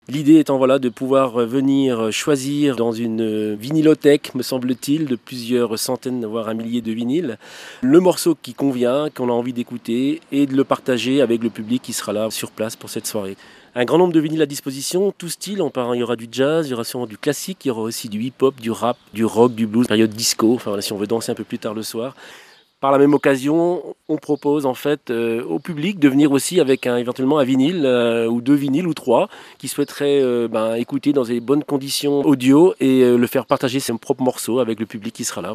L'idée étant voilà, de pouvoir venir choisir dans une vinylothèque, me semble-t-il, de plusieurs centaines, voire un millier de vinyles, le morceau qui convient, qu'on a envie d'écouter, et de le partager avec le public qui sera là sur place pour cette soirée. Un grand nombre de vinyles à disposition, tout style, il y aura du jazz, il y aura sûrement du classique, il y aura aussi du hip-hop, du rap, du rock, du blues, période disco, enfin voilà, si on veut danser un peu plus tard le soir. Par la même occasion, on propose en fait au public de venir aussi avec éventuellement un vinyle ou deux vinyles ou trois qui souhaiteraient écouter dans des bonnes conditions audio et le faire partager ses propres morceaux avec le public qui sera là.